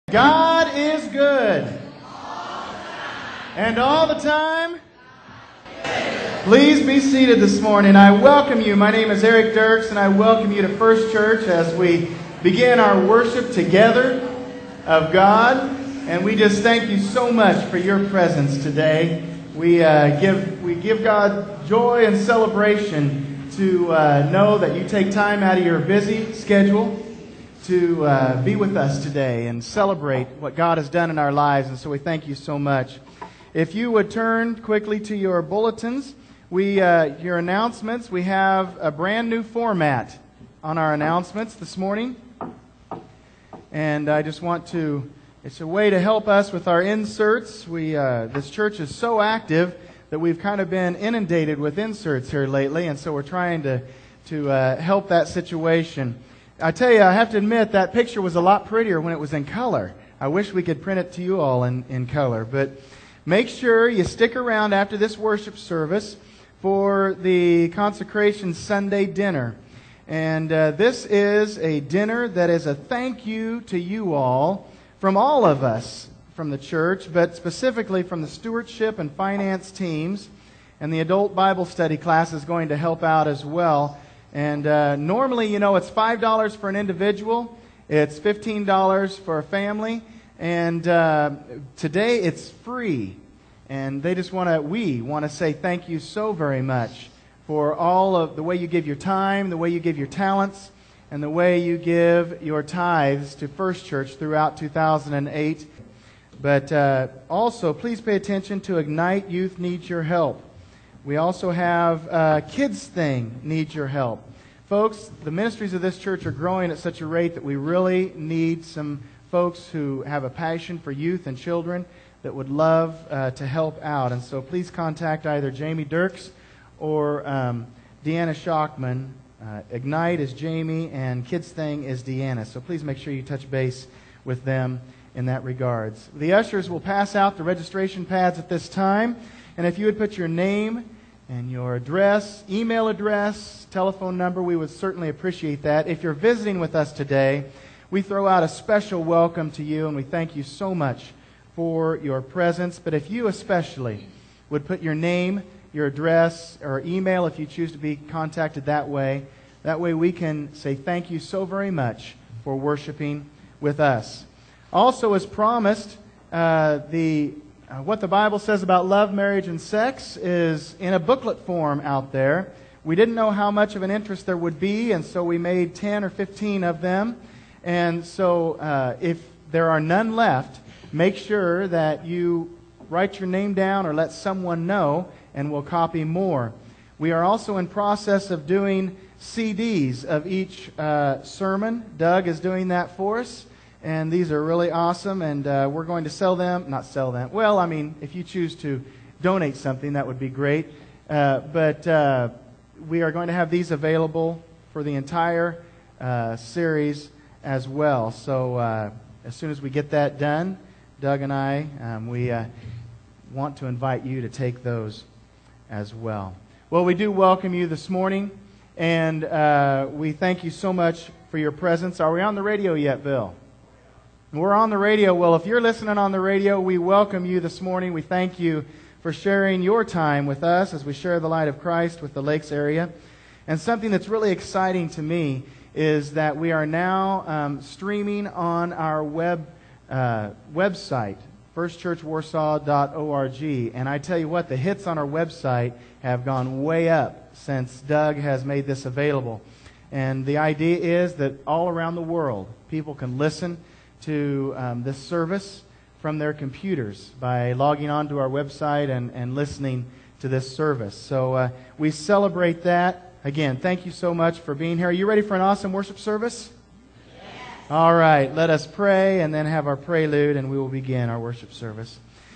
God is good. And all the time. Please be seated this morning. I welcome you. My name is Eric Dirks, and I welcome you to First Church as we begin our worship together of God. And we just thank you so much for your presence today. We give God joy and celebration to know that you take time out of your busy schedule to be with us today and celebrate what God has done in our lives. And so we thank you so much. If you would turn quickly to your bulletins, your announcements, we have a brand new format on our announcements this morning. And I just want to, it's a way to help us with our inserts. This church is so active that we've kind of been inundated with inserts here lately, and so we're trying to help that situation. I tell you, I have to admit, that picture was a lot prettier when it was in color. I wish we could print it to you all in color. But make sure you stick around after this worship service for the Consecration Sunday dinner. And this is a dinner that is a thank you to you all from all of us from the church, but specifically from the stewardship and finance teams. And the adult Bible study class is going to help out as well. And normally, it's $5 for an individual. It's $15 for a family. And today it's free. And we want to say thank you so very much for all of the way you give your time, the way you give your talents, and the way you give your tithes to First Church throughout 2008. But also, please pay attention to Ignite Youth Needs Your Help. We also have Kids Thing Needs Your Help. Folks, the ministries of this church are growing at such a rate that we really need some folks who have a passion for youth and children that would love to help out. And so please contact either Jamie Dirks or Deanna Shockman. Ignite is Jamie and Kids Thing is Deanna. So please make sure you touch base with them in that regards. The ushers will pass out the registration pads at this time. And if you would put your name and your address, email address, telephone number, we would certainly appreciate that. If you're visiting with us today, we throw out a special welcome to you, and we thank you so much for your presence. But if you especially would put your name, your address, or email if you choose to be contacted that way we can say thank you so very much for worshiping with us. Also, as promised, what the Bible says about love, marriage, and sex is in a booklet form out there. We didn't know how much of an interest there would be, and so we made 10 or 15 of them. And so if there are none left, make sure that you write your name down or let someone know, and we'll copy more. We are also in process of doing CDs of each sermon. Doug is doing that for us. And these are really awesome, and we're going to sell them. Not sell them. Well, I mean, if you choose to donate something, that would be great. But we are going to have these available for the entire series as well. So as soon as we get that done, Doug and I, we want to invite you to take those as well. Well, we do welcome you this morning, and we thank you so much for your presence. Are we on the radio yet, Bill? We're on the radio. Well, if you're listening on the radio, we welcome you this morning. We thank you for sharing your time with us as we share the light of Christ with the Lakes area. And something that's really exciting to me is that we are now streaming on our website, firstchurchwarsaw.org. And I tell you what, the hits on our website have gone way up since Doug has made this available. And the idea is that all around the world, people can listen to this service from their computers by logging on to our website and listening to this service. So we celebrate that. Again, thank you so much for being here. Are you ready for an awesome worship service? Yes. All right, let us pray and then have our prelude, and we will begin our worship service.